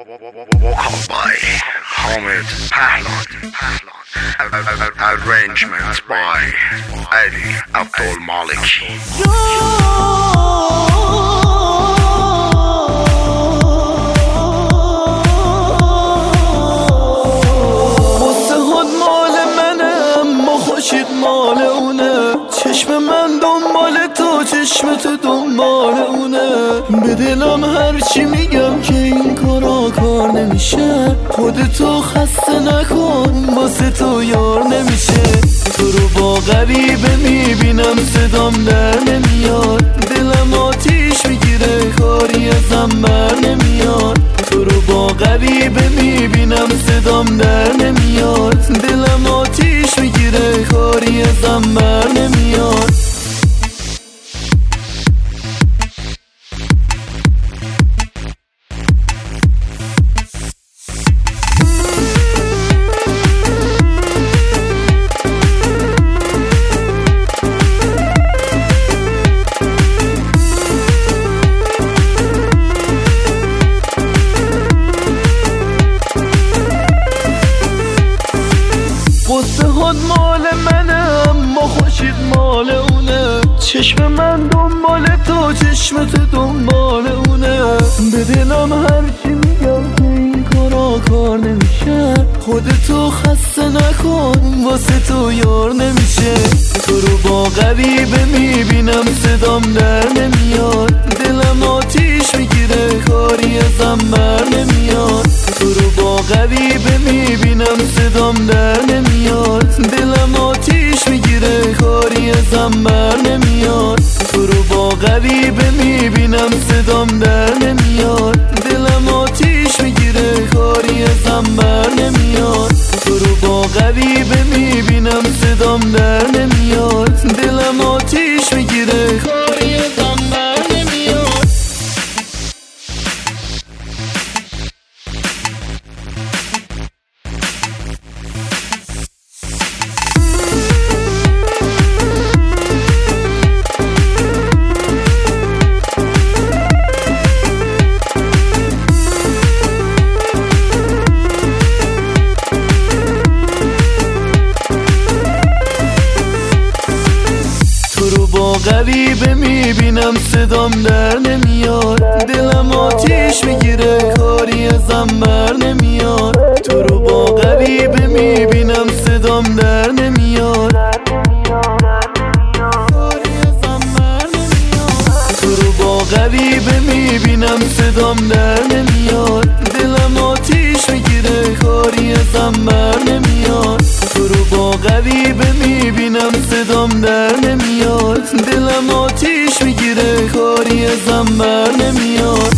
Vocal by Hamid Pahlan. Arrangements by Ali Abdul Maliki. مال اونه چشم من دنبال تو، چشم تو دنبال اونه. به دلم هرچی میگم که این کار نمیشه. خودتو خسته نکن، واسه تو یار نمیشه. تو رو با غریبه میبینم صدام در نمیاد. دلم آتیش میگیره کاری ازم بر نمیاد. تو رو با غریبه میبینم صدام در نمیاد. دلم آتیش میگیره کاری ازم بر نمیاد. قصه مال منه اما خوشید مال اونه. چشم من دنبال تو، چشم تو دنبال اونه. به دلم هرچی میگم که این کار نمیشه. خودتو خسته نکن، واسه تو یار نمیشه. تو رو با غریبه میبینم صدام در نمیاد. دلم آتیش میگیره کاری ازم بر نمیاد. تو رو با غریبه میبینم صدام در نمیاد. دلم آتیش میگیره کاری ازم بر نمیاد. تو رو با غریبه میبینم صدام در نمیاد. دلم آتیش میگیره کاری ازم بر نمیاد. تو رو با غریبه میبینم صدام در نمیاد. دلم آتیش میگیره کاری ازم بر نمیاد. غریبه میبینم صدام در نمیاد. دلم آتیش میگیره کاری ازم بر نمیاد. تو رو با غریبه میبینم صدام در نمیاد. تو رو با غریبه میبینم صدام در نمیاد. دلم آتیش میگیره کاری ازم بر نمیاد. تو رو با غریبه میبینم صدام در نمیاد. دلم آتیش میگیره کاری ازم بر نمیاد.